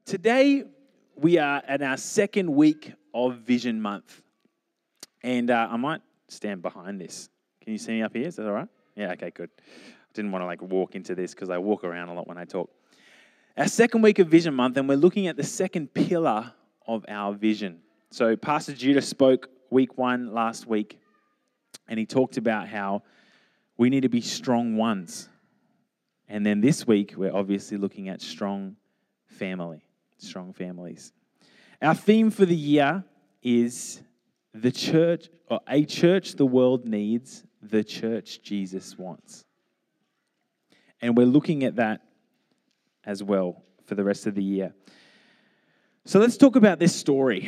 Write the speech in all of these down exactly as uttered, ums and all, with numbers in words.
Today, we are at our second week of Vision Month. And uh, I might stand behind this. Can you see me up here? Is that all right? Yeah, okay, good. I didn't want to like walk into this because I walk around a lot when I talk. Our second week of Vision Month, and we're looking at the second pillar of our vision. So Pastor Judah spoke week one last week, and he talked about how we need to be strong ones. And then this week, we're obviously looking at strong family, strong families. Our theme for the year is the church, or a church the world needs, the church Jesus wants. And we're looking at that as well for the rest of the year. So let's talk about this story.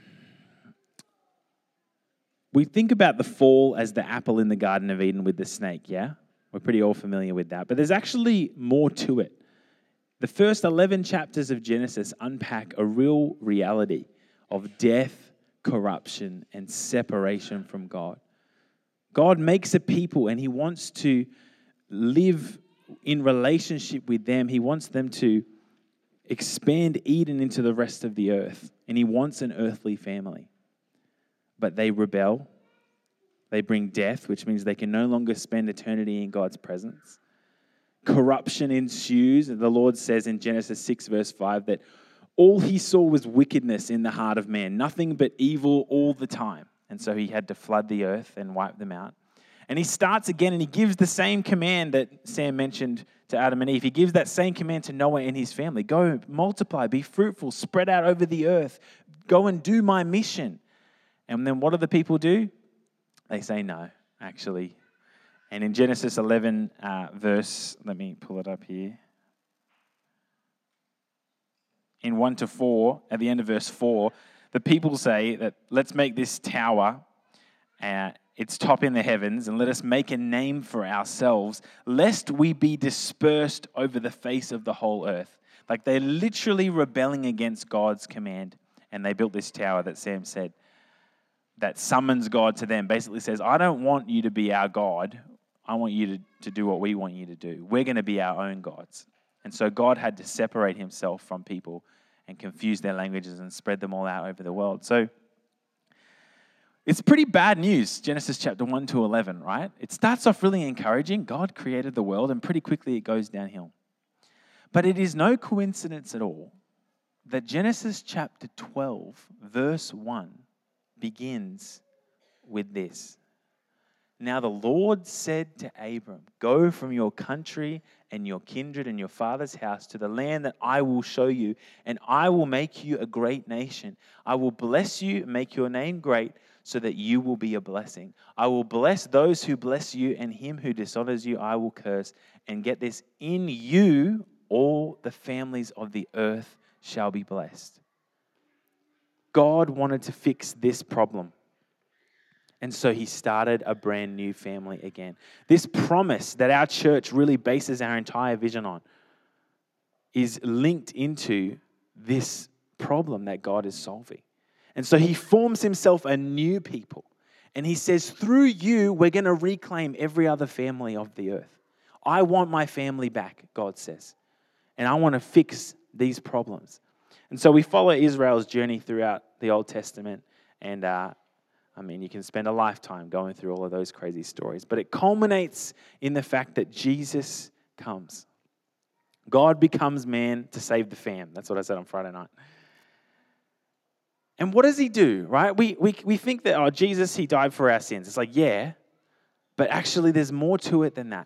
We think about the fall as the apple in the Garden of Eden with the snake, yeah? We're pretty all familiar with that. But there's actually more to it. The first eleven chapters of Genesis unpack a real reality of death, corruption, and separation from God. God makes a people and he wants to live in relationship with them. He wants them to expand Eden into the rest of the earth. And he wants an earthly family. But they rebel. They bring death, which means they can no longer spend eternity in God's presence. Corruption ensues. The Lord says in Genesis six verse five that all he saw was wickedness in the heart of man, nothing but evil all the time. And so he had to flood the earth and wipe them out. And he starts again and he gives the same command that Sam mentioned to Adam and Eve. He gives that same command to Noah and his family. Go, multiply, be fruitful, spread out over the earth. Go and do my mission. And then what do the people do? They say no, actually. And in Genesis eleven, uh, verse, let me pull it up here. In one to four, at the end of verse four, the people say that let's make this tower, uh, its top in the heavens, and let us make a name for ourselves, lest we be dispersed over the face of the whole earth. Like they're literally rebelling against God's command. And they built this tower that Sam said, that summons God to them, basically says, I don't want you to be our God. I want you to, to do what we want you to do. We're going to be our own gods. And so God had to separate himself from people and confuse their languages and spread them all out over the world. So it's pretty bad news, Genesis chapter one to eleven, right? It starts off really encouraging. God created the world, and pretty quickly it goes downhill. But it is no coincidence at all that Genesis chapter twelve, verse one, begins with this. Now the Lord said to Abram, go from your country and your kindred and your father's house to the land that I will show you, and I will make you a great nation. I will bless you and make your name great so that you will be a blessing. I will bless those who bless you, and him who dishonors you I will curse. And get this, in you all the families of the earth shall be blessed. God wanted to fix this problem. And so he started a brand new family again. This promise that our church really bases our entire vision on is linked into this problem that God is solving. And so he forms himself a new people. And he says, through you, we're going to reclaim every other family of the earth. I want my family back, God says. And I want to fix these problems. And so we follow Israel's journey throughout the Old Testament. And uh, I mean, you can spend a lifetime going through all of those crazy stories. But it culminates in the fact that Jesus comes. God becomes man to save the fam. That's what I said on Friday night. And what does he do, right? We, we, we think that, oh, Jesus, he died for our sins. It's like, yeah. But actually, there's more to it than that.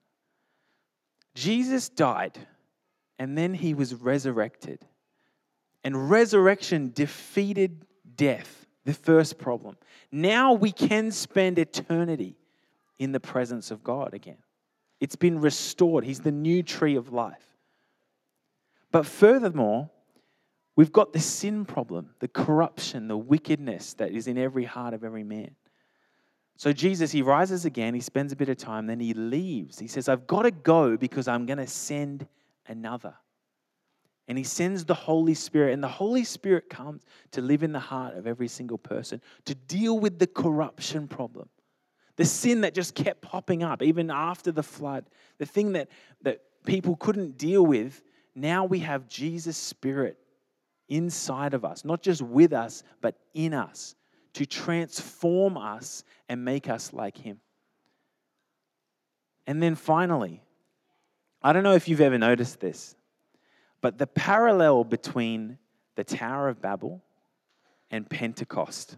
Jesus died, and then he was resurrected. And resurrection defeated death, the first problem. Now we can spend eternity in the presence of God again. It's been restored. He's the new tree of life. But furthermore, we've got the sin problem, the corruption, the wickedness that is in every heart of every man. So Jesus, he rises again, he spends a bit of time, then he leaves. He says, I've got to go because I'm going to send another. And he sends the Holy Spirit, and the Holy Spirit comes to live in the heart of every single person, to deal with the corruption problem, the sin that just kept popping up even after the flood, the thing that, that people couldn't deal with. Now we have Jesus' Spirit inside of us, not just with us, but in us, to transform us and make us like him. And then finally, I don't know if you've ever noticed this, but the parallel between the Tower of Babel and Pentecost.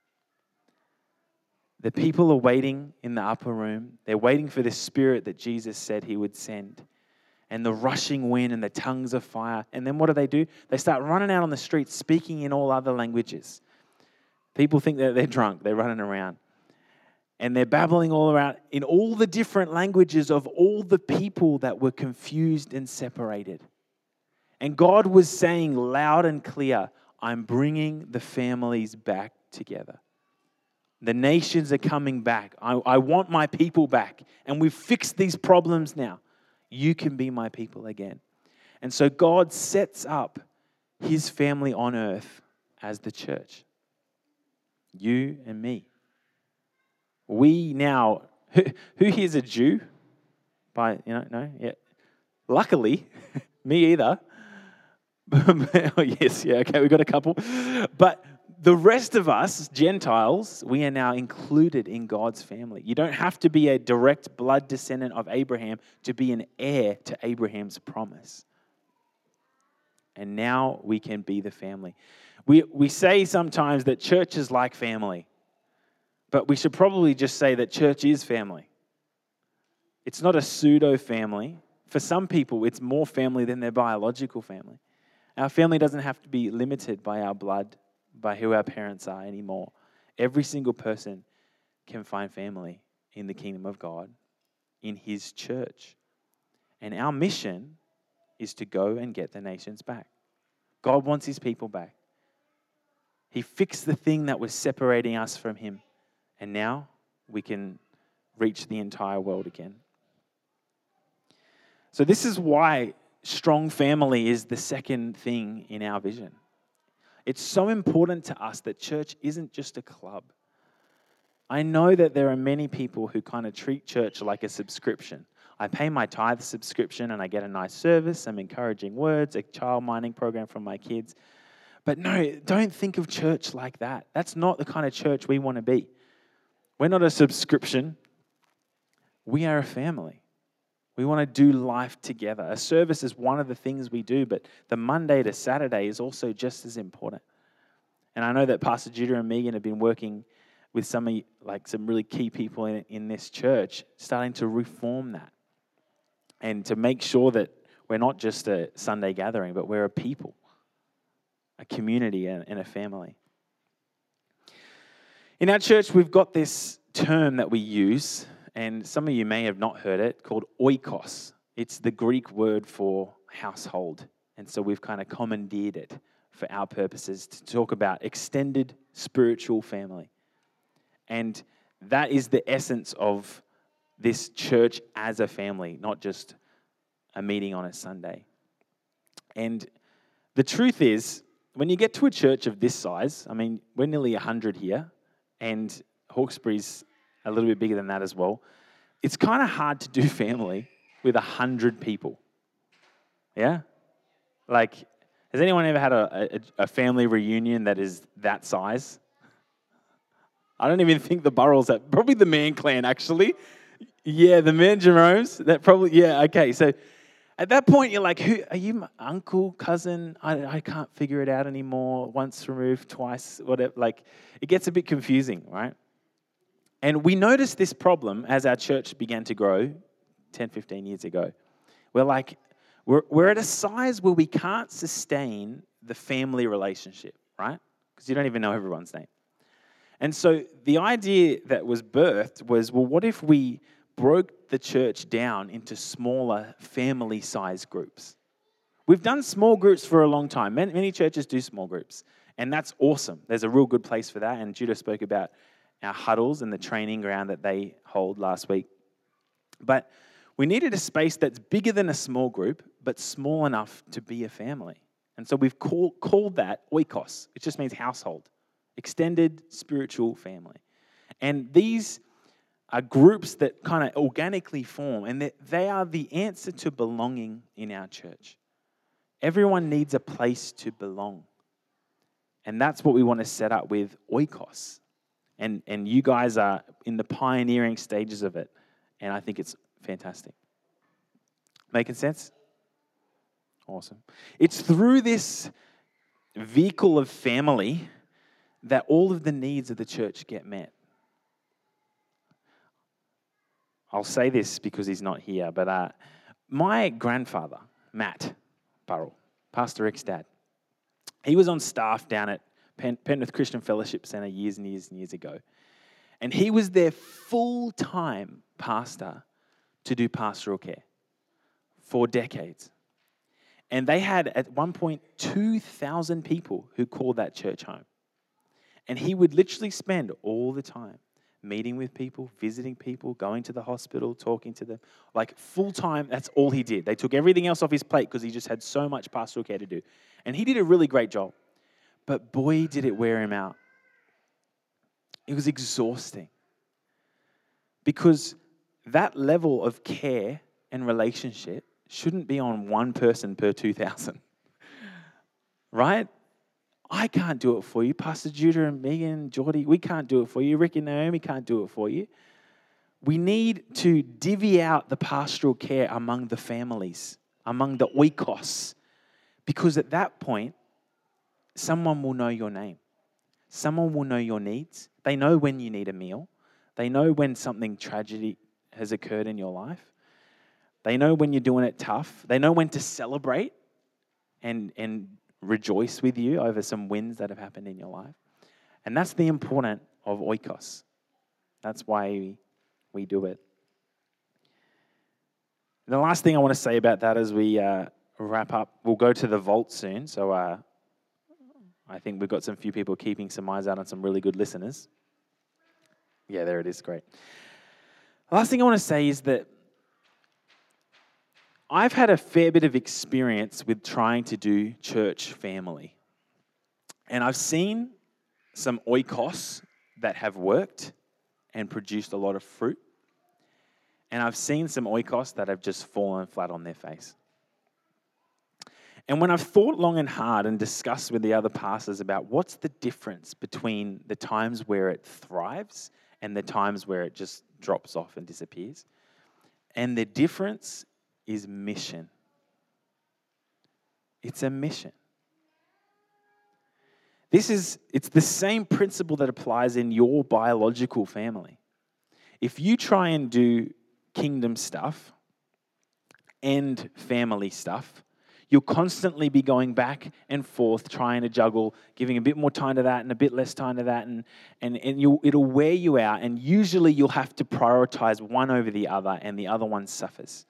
The people are waiting in the upper room. They're waiting for the Spirit that Jesus said he would send. And the rushing wind and the tongues of fire. And then what do they do? They start running out on the streets, speaking in all other languages. People think that they're drunk. They're running around. And they're babbling all around in all the different languages of all the people that were confused and separated. And God was saying loud and clear, I'm bringing the families back together. The nations are coming back. I, I want my people back. And we've fixed these problems now. You can be my people again. And so God sets up his family on earth as the church. You and me. We now, who, who here's a Jew? By, you know, no? Yeah. Luckily, me either. Oh, yes, yeah, okay, we've got a couple. But the rest of us, Gentiles, we are now included in God's family. You don't have to be a direct blood descendant of Abraham to be an heir to Abraham's promise. And now we can be the family. We, we say sometimes that church is like family, but we should probably just say that church is family. It's not a pseudo-family. For some people, it's more family than their biological family. Our family doesn't have to be limited by our blood, by who our parents are anymore. Every single person can find family in the kingdom of God, in his church. And our mission is to go and get the nations back. God wants his people back. He fixed the thing that was separating us from him. And now we can reach the entire world again. So this is why strong family is the second thing in our vision. It's so important to us that church isn't just a club. I know that there are many people who kind of treat church like a subscription. I pay my tithe subscription and I get a nice service, some encouraging words, a child minding program from my kids. But no, don't think of church like that. That's not the kind of church we want to be. We're not a subscription. We are a family. We want to do life together. A service is one of the things we do, but the Monday to Saturday is also just as important. And I know that Pastor Judah and Megan have been working with some of, like some really key people in, in this church, starting to reform that and to make sure that we're not just a Sunday gathering, but we're a people, a community, and, and a family. In our church, we've got this term that we use, and some of you may have not heard it, called oikos. It's the Greek word for household. And so we've kind of commandeered it for our purposes to talk about extended spiritual family. And that is the essence of this church as a family, not just a meeting on a Sunday. And the truth is, when you get to a church of this size, I mean, we're nearly one hundred here, and Hawkesbury's a little bit bigger than that as well. It's kind of hard to do family with one hundred people. Yeah? Like, has anyone ever had a, a, a family reunion that is that size? I don't even think the Burrells, are, probably the Mann clan, actually. Yeah, the Mann Jeromes, that probably, yeah, okay. So at that point, you're like, who are you, my uncle, cousin? I, I can't figure it out anymore. Once removed, twice, whatever. Like, it gets a bit confusing, right? And we noticed this problem as our church began to grow ten, fifteen years ago. We're like, we're, we're at a size where we can't sustain the family relationship, right? Because you don't even know everyone's name. And so the idea that was birthed was, well, what if we broke the church down into smaller family-sized groups? We've done small groups for a long time. Many, many churches do small groups, and that's awesome. There's a real good place for that, and Judah spoke about our huddles and the training ground that they hold last week. But we needed a space that's bigger than a small group, but small enough to be a family. And so we've call, called that oikos. It just means household, extended spiritual family. And these are groups that kind of organically form, and they, they are the answer to belonging in our church. Everyone needs a place to belong. And that's what we want to set up with Oikos. And, and you guys are in the pioneering stages of it. And I think it's fantastic. Making sense? Awesome. It's through this vehicle of family that all of the needs of the church get met. I'll say this because he's not here, but uh, my grandfather, Matt Burrell, Pastor Rick's dad, he was on staff down at Pen- Penrith Christian Fellowship Centre years and years and years ago. And he was their full-time pastor to do pastoral care for decades. And they had, at one point, two thousand people who called that church home. And he would literally spend all the time meeting with people, visiting people, going to the hospital, talking to them. Like full-time, that's all he did. They took everything else off his plate because he just had so much pastoral care to do. And he did a really great job. But boy, did it wear him out. It was exhausting. Because that level of care and relationship shouldn't be on one person per two thousand. Right? I can't do it for you. Pastor Judah and Megan and Geordie, we can't do it for you. Rick and Naomi can't do it for you. We need to divvy out the pastoral care among the families, among the oikos. Because at that point, someone will know your name. Someone will know your needs. They know when you need a meal. They know when something tragedy has occurred in your life. They know when you're doing it tough. They know when to celebrate and, and rejoice with you over some wins that have happened in your life. And that's the importance of oikos. That's why we, we do it. And the last thing I want to say about that as we uh, wrap up, we'll go to the vault soon. So uh, I think we've got some few people keeping some eyes out on some really good listeners. Yeah, there it is. Great. The last thing I want to say is that I've had a fair bit of experience with trying to do church family. And I've seen some oikos that have worked and produced a lot of fruit. And I've seen some oikos that have just fallen flat on their face. And when I've thought long and hard and discussed with the other pastors about what's the difference between the times where it thrives and the times where it just drops off and disappears, and the difference is mission. It's a mission. This is, it's the same principle that applies in your biological family. If you try and do kingdom stuff and family stuff, you'll constantly be going back and forth, trying to juggle, giving a bit more time to that and a bit less time to that, and, and, and you'll, it'll wear you out, and usually you'll have to prioritize one over the other, and the other one suffers.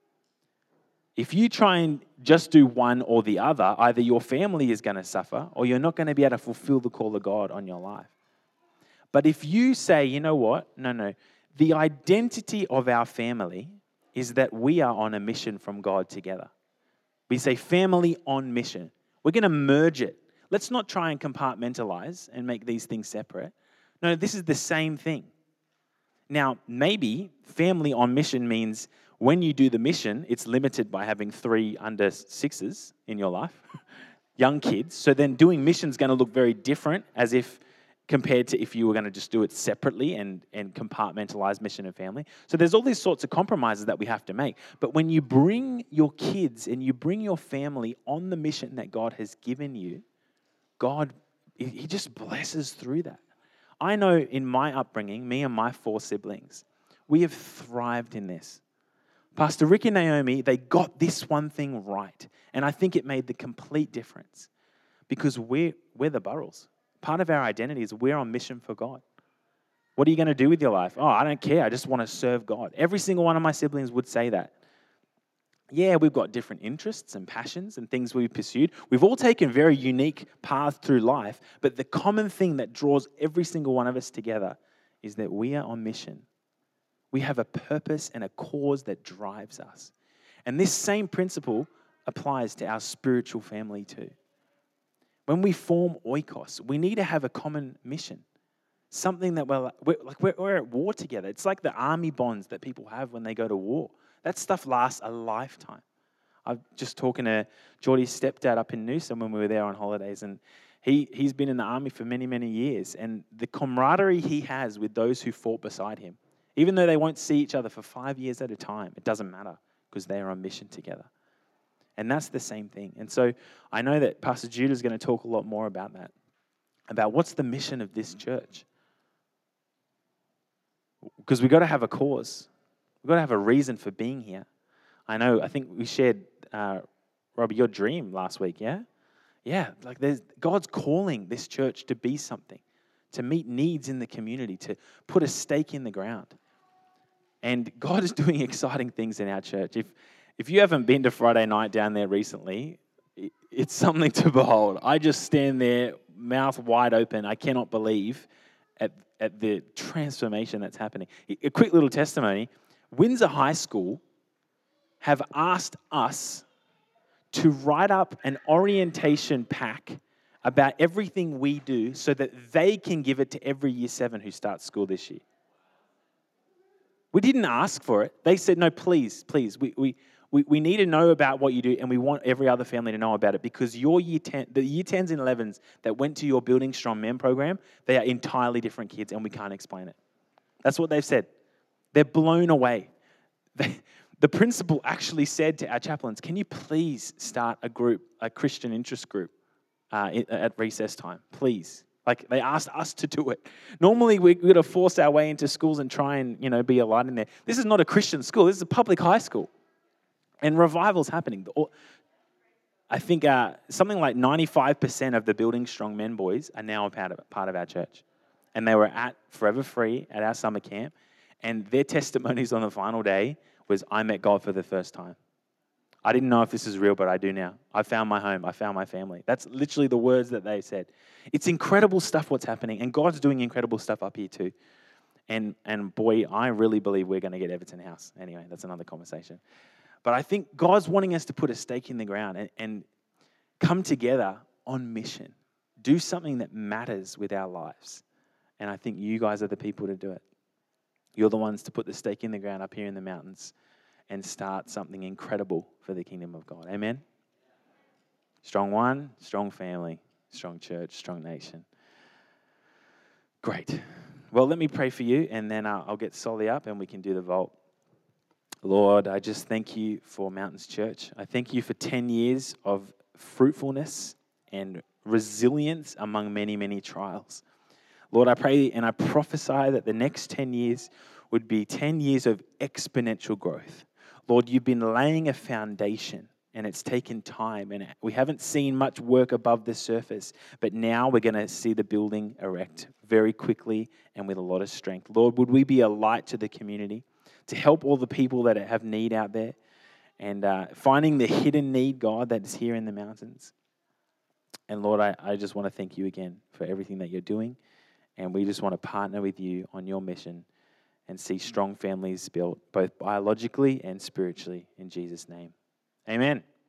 If you try and just do one or the other, either your family is going to suffer or you're not going to be able to fulfill the call of God on your life. But if you say, you know what, no, no, the identity of our family is that we are on a mission from God together. We say family on mission. We're going to merge it. Let's not try and compartmentalize and make these things separate. No, this is the same thing. Now, maybe family on mission means when you do the mission, it's limited by having three under sixes in your life, young kids. So then doing mission is going to look very different as if compared to if you were going to just do it separately and, and compartmentalize mission and family. So there's all these sorts of compromises that we have to make. But when you bring your kids and you bring your family on the mission that God has given you, God, He just blesses through that. I know in my upbringing, me and my four siblings, we have thrived in this. Pastor Rick and Naomi, they got this one thing right. And I think it made the complete difference because we're, we're the Burrells. Part of our identity is we're on mission for God. What are you going to do with your life? Oh, I don't care. I just want to serve God. Every single one of my siblings would say that. Yeah, we've got different interests and passions and things we've pursued. We've all taken very unique paths through life, but the common thing that draws every single one of us together is that we are on mission. We have a purpose and a cause that drives us. And this same principle applies to our spiritual family too. When we form oikos, we need to have a common mission. Something that we're, we're like we're, we're at war together. It's like the army bonds that people have when they go to war. That stuff lasts a lifetime. I'm just talking to Geordie's stepdad up in Noosa when we were there on holidays, and he, he's been in the army for many, many years, and the camaraderie he has with those who fought beside him, even though they won't see each other for five years at a time, it doesn't matter because they are on mission together. And that's the same thing. And so I know that Pastor Judah is going to talk a lot more about that, about what's the mission of this church. Because we've got to have a cause. We've got to have a reason for being here. I know, I think we shared, uh, Robbie, your dream last week, yeah? Yeah, like there's God's calling this church to be something, to meet needs in the community, to put a stake in the ground. And God is doing exciting things in our church. If if you haven't been to Friday night down there recently, it's something to behold. I just stand there, mouth wide open. I cannot believe at, at the transformation that's happening. A quick little testimony. Windsor High School have asked us to write up an orientation pack about everything we do so that they can give it to every year seven who starts school this year. We didn't ask for it. They said, no, please, please, we we we, we need to know about what you do, and we want every other family to know about it, because your year ten, the year tens and elevens that went to your Building Strong Men program, they are entirely different kids, and we can't explain it. That's what they've said. They're blown away. They, the principal actually said to our chaplains, can you please start a group, a Christian interest group uh, at recess time, please? Like, they asked us to do it. Normally, we're going to force our way into schools and try and, you know, be a light in there. This is not a Christian school. This is a public high school. And revival's happening. I think uh, something like ninety-five percent of the Building Strong Men boys are now a part of, part of our church. And they were at Forever Free at our summer camp. And their testimonies on the final day was, I met God for the first time. I didn't know if this is real, but I do now. I found my home. I found my family. That's literally the words that they said. It's incredible stuff what's happening. And God's doing incredible stuff up here too. And and boy, I really believe we're going to get Everton House. Anyway, that's another conversation. But I think God's wanting us to put a stake in the ground and, and come together on mission. Do something that matters with our lives. And I think you guys are the people to do it. You're the ones to put the stake in the ground up here in the mountains and start something incredible for the kingdom of God. Amen? Strong one, strong family, strong church, strong nation. Great. Well, let me pray for you, and then I'll get Solly up and we can do the vault. Lord, I just thank you for Mountains Church. I thank you for ten years of fruitfulness and resilience among many, many trials. Lord, I pray and I prophesy that the next ten years would be ten years of exponential growth. Lord, you've been laying a foundation, and it's taken time, and we haven't seen much work above the surface, but now we're going to see the building erect very quickly and with a lot of strength. Lord, would we be a light to the community to help all the people that have need out there, and uh, finding the hidden need, God, that is here in the mountains. And Lord, I, I just want to thank you again for everything that you're doing, and we just want to partner with you on your mission and see strong families built, both biologically and spiritually, in Jesus' name. Amen.